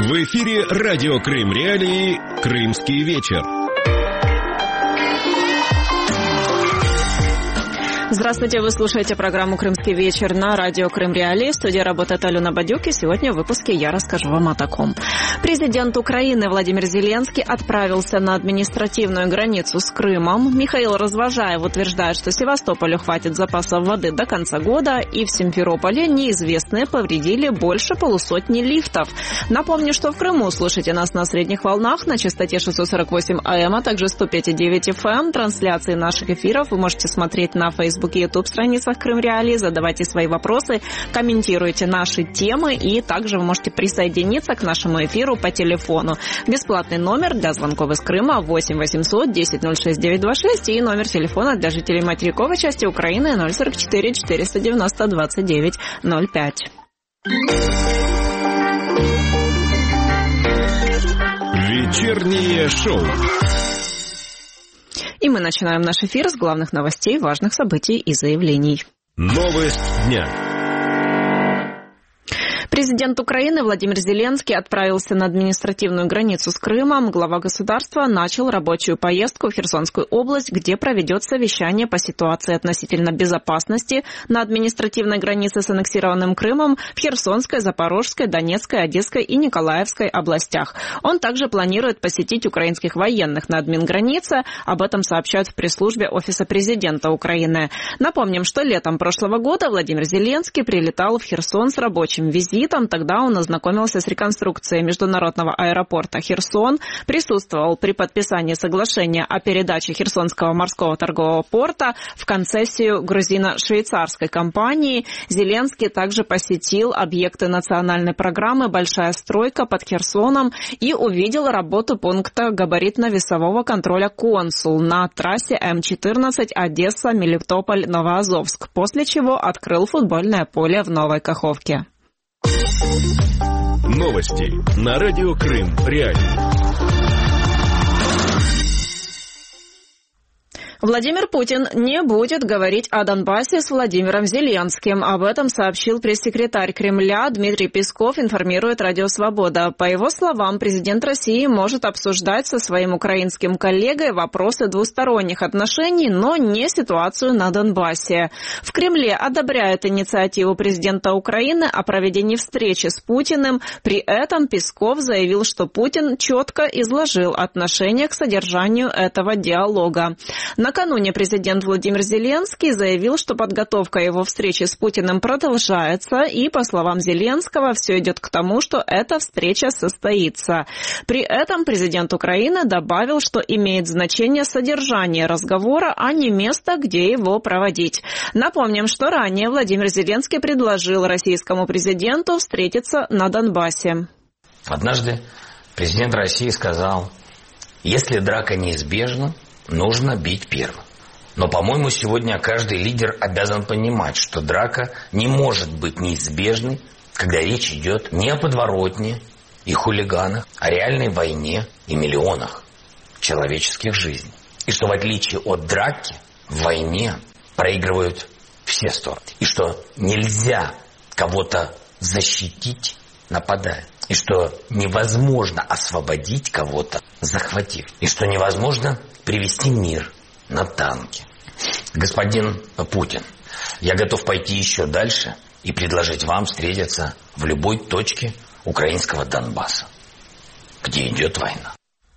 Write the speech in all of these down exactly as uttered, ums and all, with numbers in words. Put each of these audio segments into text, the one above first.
В эфире радио Крым Реалии «Крымский вечер». Здравствуйте, вы слушаете программу «Крымский вечер» на радио Крым Реалии. В студии работает Алена Бадюк, и сегодня в выпуске я расскажу вам о таком. Президент Украины Владимир Зеленский отправился на административную границу с Крымом. Михаил Развожаев утверждает, что Севастополю хватит запасов воды до конца года, и в Симферополе неизвестные повредили больше полусотни лифтов. Напомню, что в Крыму слушайте нас на средних волнах на частоте шестьсот сорок восемь АМ, а также сто пять и девять эф эм. Трансляции наших эфиров вы можете смотреть на Facebook и YouTube страницах Крым Реалии, задавайте свои вопросы, комментируйте наши темы, и также вы можете присоединиться к нашему эфиру по телефону. Бесплатный номер для звонков из Крыма восемь восемьсот десять ноль шесть девятьсот двадцать шесть и номер телефона для жителей материковой части Украины ноль сорок четыре четыреста девяносто двадцать девять ноль пять. Вечернее шоу. И мы начинаем наш эфир с главных новостей, важных событий и заявлений. Новость дня. Президент Украины Владимир Зеленский отправился на административную границу с Крымом. Глава государства начал рабочую поездку в Херсонскую область, где проведет совещание по ситуации относительно безопасности на административной границе с аннексированным Крымом в Херсонской, Запорожской, Донецкой, Одесской и Николаевской областях. Он также планирует посетить украинских военных на админгранице. Об этом сообщают в пресс-службе Офиса президента Украины. Напомним, что летом прошлого года Владимир Зеленский прилетал в Херсон с рабочим визитом. Тогда он ознакомился с реконструкцией международного аэропорта Херсон, присутствовал при подписании соглашения о передаче Херсонского морского торгового порта в концессию грузино-швейцарской компании. Зеленский также посетил объекты национальной программы «Большая стройка» под Херсоном и увидел работу пункта габаритно-весового контроля «Консул» на трассе эм четырнадцать Одесса, Мелитополь, Новоазовск, после чего открыл футбольное поле в Новой Каховке. Новости на радио Крым Реалии. Владимир Путин не будет говорить о Донбассе с Владимиром Зеленским. Об этом сообщил пресс-секретарь Кремля Дмитрий Песков, информирует Радио Свобода. По его словам, президент России может обсуждать со своим украинским коллегой вопросы двусторонних отношений, но не ситуацию на Донбассе. В Кремле одобряют инициативу президента Украины о проведении встречи с Путиным. При этом Песков заявил, что Путин четко изложил отношение к содержанию этого диалога. Накануне президент Владимир Зеленский заявил, что подготовка его встречи с Путиным продолжается, и, по словам Зеленского, все идет к тому, что эта встреча состоится. При этом президент Украины добавил, что имеет значение содержание разговора, а не место, где его проводить. Напомним, что ранее Владимир Зеленский предложил российскому президенту встретиться на Донбассе. Однажды президент России сказал: если драка неизбежна, нужно бить первым. Но, по-моему, сегодня каждый лидер обязан понимать, что драка не может быть неизбежной, когда речь идет не о подворотне и хулиганах, а о реальной войне и миллионах человеческих жизней. И что, в отличие от драки, в войне проигрывают все стороны. И что нельзя кого-то защитить, нападая. И что невозможно освободить кого-то, захватив. И что невозможно привести мир на танке. Господин Путин, я готов пойти еще дальше и предложить вам встретиться в любой точке украинского Донбасса, где идет война.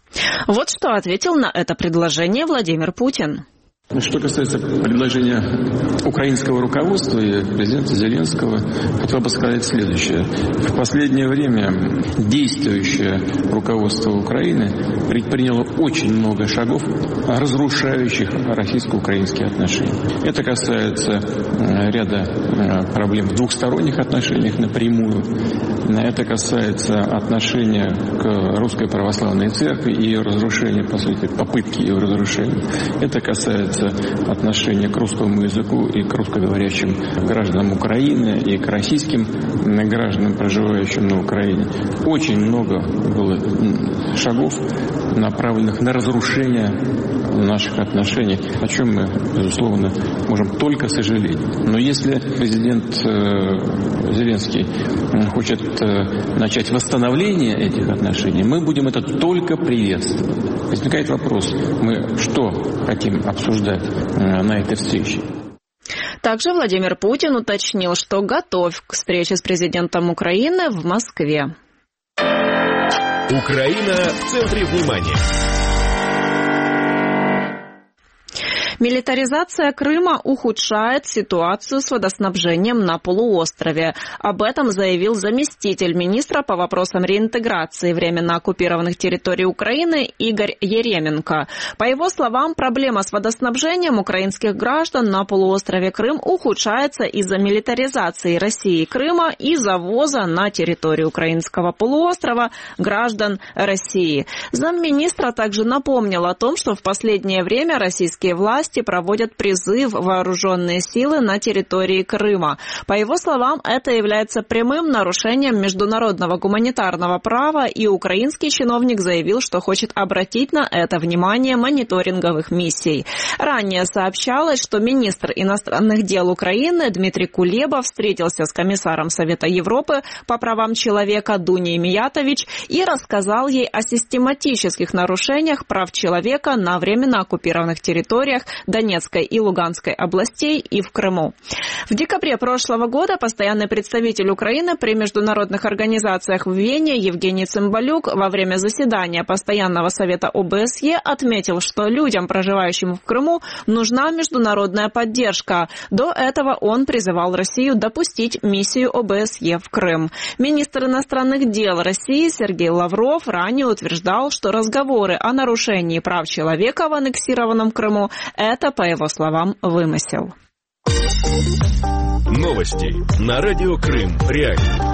Вот что ответил на это предложение Владимир Путин. Что касается предложения украинского руководства и президента Зеленского, хотел бы сказать следующее. В последнее время действующее руководство Украины предприняло очень много шагов, разрушающих российско-украинские отношения. Это касается ряда проблем в двухсторонних отношениях напрямую. Это касается отношения к Русской Православной Церкви и ее разрушения, по сути, попытки ее разрушения. Это касается касается отношения к русскому языку и к русскоговорящим гражданам Украины, и к российским гражданам, проживающим на Украине. Очень много было шагов, направленных на разрушение наших отношений, о чем мы, безусловно, можем только сожалеть. Но если президент Зеленский хочет начать восстановление этих отношений, мы будем это только приветствовать. Возникает вопрос, мы что хотим обсуждать на этой встрече? Также Владимир Путин уточнил, что готов к встрече с президентом Украины в Москве. Украина в центре внимания. Милитаризация Крыма ухудшает ситуацию с водоснабжением на полуострове. Об этом заявил заместитель министра по вопросам реинтеграции временно оккупированных территорий Украины Игорь Еременко. По его словам, проблема с водоснабжением украинских граждан на полуострове Крым ухудшается из-за милитаризации России Крыма и завоза на территорию украинского полуострова граждан России. Замминистра также напомнил о том, что в последнее время российские власти проводят призыв в вооруженные силы на территории Крыма. По его словам, это является прямым нарушением международного гуманитарного права, и украинский чиновник заявил, что хочет обратить на это внимание мониторинговых миссий. Ранее сообщалось, что министр иностранных дел Украины Дмитрий Кулеба встретился с комиссаром Совета Европы по правам человека Дуней Миятович и рассказал ей о систематических нарушениях прав человека на временно оккупированных территориях Донецкой и Луганской областей и в Крыму. В декабре прошлого года постоянный представитель Украины при международных организациях в Вене Евгений Цымбалюк во время заседания Постоянного совета о бэ эс е отметил, что людям, проживающим в Крыму, нужна международная поддержка. До этого он призывал Россию допустить миссию о бэ эс е в Крым. Министр иностранных дел России Сергей Лавров ранее утверждал, что разговоры о нарушении прав человека в аннексированном Крыму – это, по его словам, вымысел. Новости на радио Крым. Реально.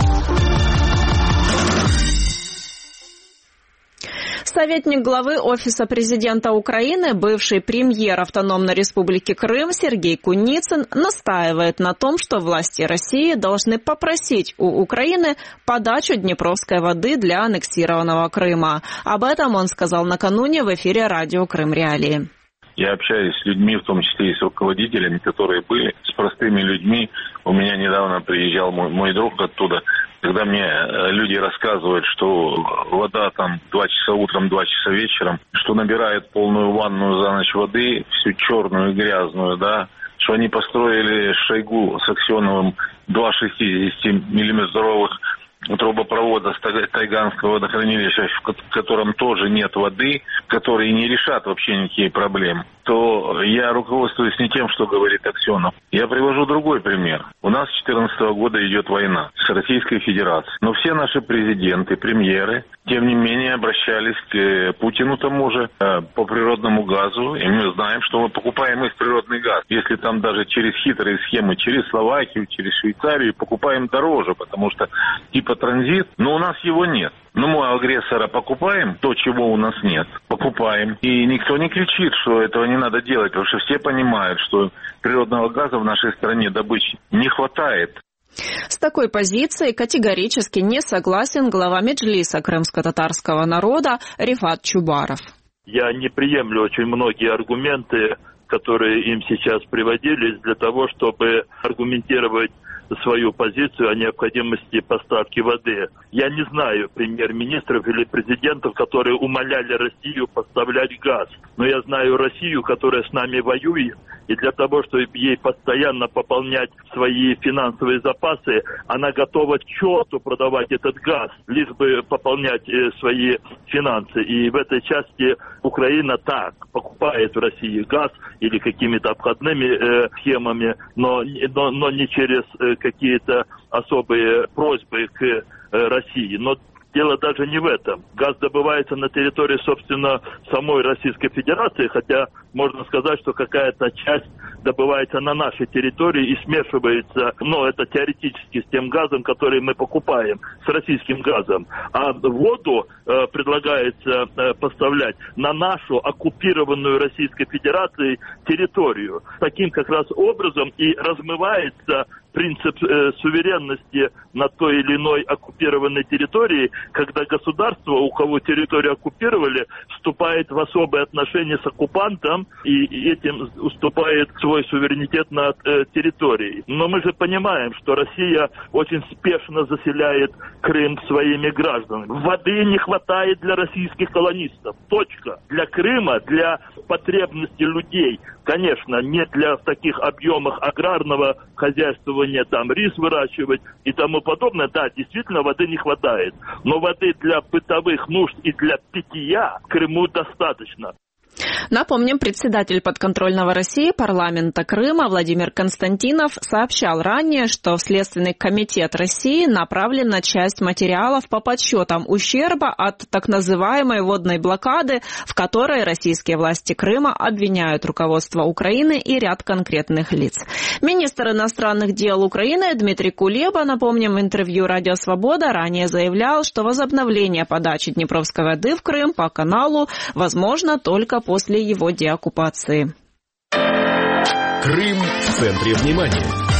Советник главы Офиса президента Украины, бывший премьер Автономной Республики Крым Сергей Куницын настаивает на том, что власти России должны попросить у Украины подачу днепровской воды для аннексированного Крыма. Об этом он сказал накануне в эфире радио Крым Реалии. Я общаюсь с людьми, в том числе и с руководителями, которые были, с простыми людьми. У меня недавно приезжал мой, мой друг оттуда, когда мне люди рассказывают, что вода там два часа утром, два часа вечером, что набирают полную ванную за ночь воды, всю черную и грязную, да, что они построили Шойгу с Аксеновым два шестидесятимиллиметровых трубопровода с Тайганского водохранилища, в котором тоже нет воды, которые не решат вообще никакие проблемы, то я руководствуюсь не тем, что говорит Аксенов. Я привожу другой пример. У нас с две тысячи четырнадцатого года идет война с Российской Федерацией. Но все наши президенты, премьеры, тем не менее, обращались к Путину тому же по природному газу. И мы знаем, что мы покупаем их природный газ. Если там даже через хитрые схемы, через Словакию, через Швейцарию, покупаем дороже, потому что типа транзит, но у нас его нет. Но мы у агрессора покупаем то, чего у нас нет. Покупаем. И никто не кричит, что этого не надо делать, потому что все понимают, что природного газа в нашей стране добычи не хватает. С такой позицией категорически не согласен глава Меджлиса крымско-татарского народа Рифат Чубаров. Я не приемлю очень многие аргументы, которые им сейчас приводились, для того, чтобы аргументировать свою позицию о необходимости поставки воды. Я не знаю премьер-министров или президентов, которые умоляли Россию поставлять газ. Но я знаю Россию, которая с нами воюет, и для того, чтобы ей постоянно пополнять свои финансовые запасы, она готова к черту продавать этот газ, лишь бы пополнять э, свои финансы. И в этой части Украина так покупает в России газ или какими-то обходными э, схемами, но, но, но не через э, какие-то особые просьбы к э, России. Но дело даже не в этом. Газ добывается на территории, собственно, самой Российской Федерации, хотя можно сказать, что какая-то часть добывается на нашей территории и смешивается, ну, это теоретически с тем газом, который мы покупаем, с российским газом. А воду э, предлагается э, поставлять на нашу оккупированную Российской Федерацией территорию. Таким как раз образом и размывается принцип э, суверенности на той или иной оккупированной территории, когда государство, у кого территорию оккупировали, вступает в особые отношения с оккупантом и этим уступает свой суверенитет над э, территорией. Но мы же понимаем, что Россия очень спешно заселяет Крым своими гражданами. Воды не хватает для российских колонистов. Точка. Для Крыма, для потребностей людей, конечно, не для таких объемах аграрного хозяйствования, там рис выращивать и тому подобное. Да, действительно, воды не хватает. Но воды для бытовых нужд и для питья Крыму достаточно. Напомним, председатель подконтрольного России парламента Крыма Владимир Константинов сообщал ранее, что в Следственный комитет России направлена часть материалов по подсчетам ущерба от так называемой водной блокады, в которой российские власти Крыма обвиняют руководство Украины и ряд конкретных лиц. Министр иностранных дел Украины Дмитрий Кулеба, напомним, в интервью «Радио Свобода» ранее заявлял, что возобновление подачи Днепровской воды в Крым по каналу возможно только после его деоккупации. Крым в центре внимания.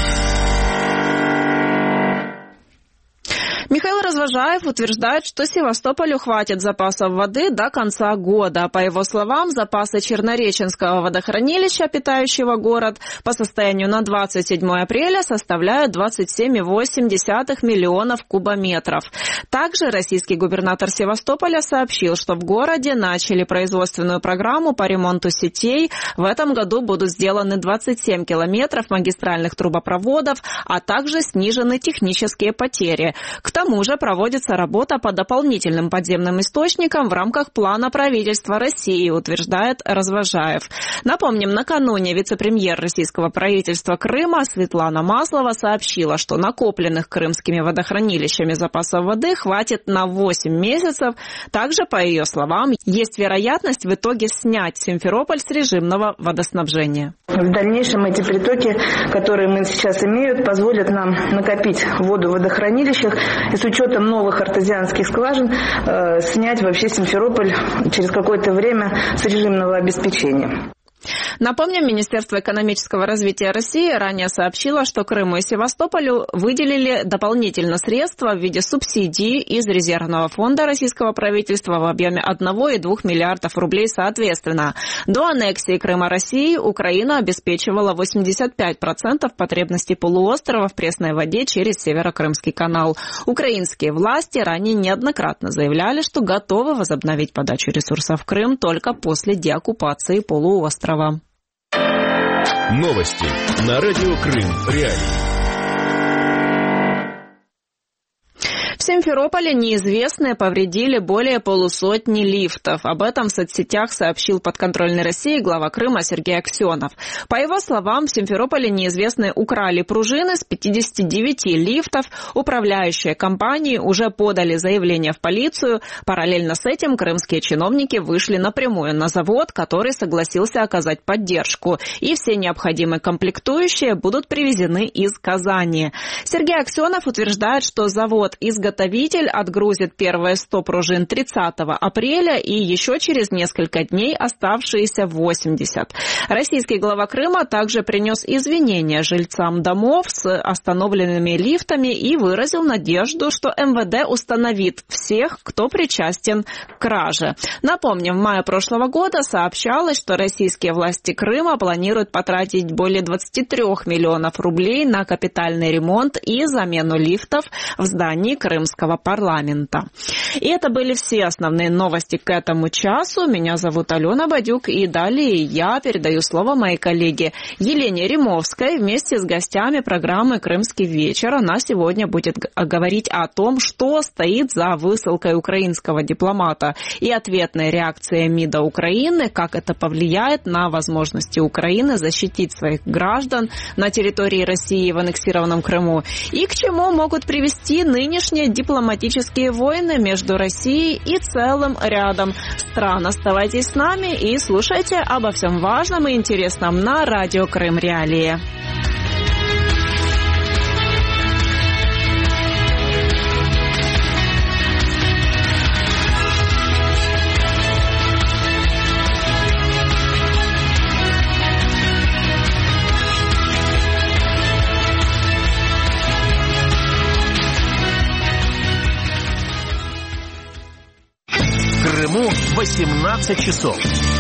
Михаил Развожаев утверждает, что Севастополю хватит запасов воды до конца года. По его словам, запасы Чернореченского водохранилища, питающего город, по состоянию на двадцать седьмое апреля составляют двадцать семь целых восемь десятых миллионов кубометров. Также российский губернатор Севастополя сообщил, что в городе начали производственную программу по ремонту сетей. В этом году будут сделаны двадцать семь километров магистральных трубопроводов, а также снижены технические потери. К тому же проводится работа по дополнительным подземным источникам в рамках плана правительства России, утверждает Развожаев. Напомним, накануне вице-премьер российского правительства Крыма Светлана Маслова сообщила, что накопленных крымскими водохранилищами запасов воды хватит на восемь месяцев. Также, по ее словам, есть вероятность в итоге снять Симферополь с режимного водоснабжения. В дальнейшем эти притоки, которые мы сейчас имеем, позволят нам накопить воду в водохранилищах и с учетом новых артезианских скважин э, снять вообще Симферополь через какое-то время с режимного обеспечения. Напомним, Министерство экономического развития России ранее сообщило, что Крыму и Севастополю выделили дополнительно средства в виде субсидий из резервного фонда российского правительства в объеме одного и двух миллиардов рублей соответственно. До аннексии Крыма России Украина обеспечивала восемьдесят пять процентов потребностей полуострова в пресной воде через Северо-Крымский канал. Украинские власти ранее неоднократно заявляли, что готовы возобновить подачу ресурсов в Крым только после деоккупации полуострова. Новости на радио Крым Реалии. В Симферополе неизвестные повредили более полусотни лифтов. Об этом в соцсетях сообщил подконтрольный России глава Крыма Сергей Аксенов. По его словам, в Симферополе неизвестные украли пружины с пятидесяти девяти лифтов. Управляющие компании уже подали заявление в полицию. Параллельно с этим крымские чиновники вышли напрямую на завод, который согласился оказать поддержку. И все необходимые комплектующие будут привезены из Казани. Сергей Аксенов утверждает, что завод изготовитель отгрузит первые сто пружин тридцатого апреля и еще через несколько дней оставшиеся восемьдесят. Российский глава Крыма также принес извинения жильцам домов с остановленными лифтами и выразил надежду, что эм вэ дэ установит всех, кто причастен к краже. Напомним, в мае прошлого года сообщалось, что российские власти Крыма планируют потратить более двадцати трёх миллионов рублей на капитальный ремонт и замену лифтов в здании Крымского парламента. И это были все основные новости к этому часу. Меня зовут Алена Бадюк, и далее я передаю слово моей коллеге Елене Римовской вместе с гостями программы «Крымский вечер». Она сегодня будет говорить о том, что стоит за высылкой украинского дипломата и ответной реакцией МИДа Украины, как это повлияет на возможности Украины защитить своих граждан на территории России в аннексированном Крыму, и к чему могут привести нынешние дипломатические войны между Россией и целым рядом стран. Оставайтесь с нами и слушайте обо всем важном и интересном на радио Крым Реалии. восемнадцать часов.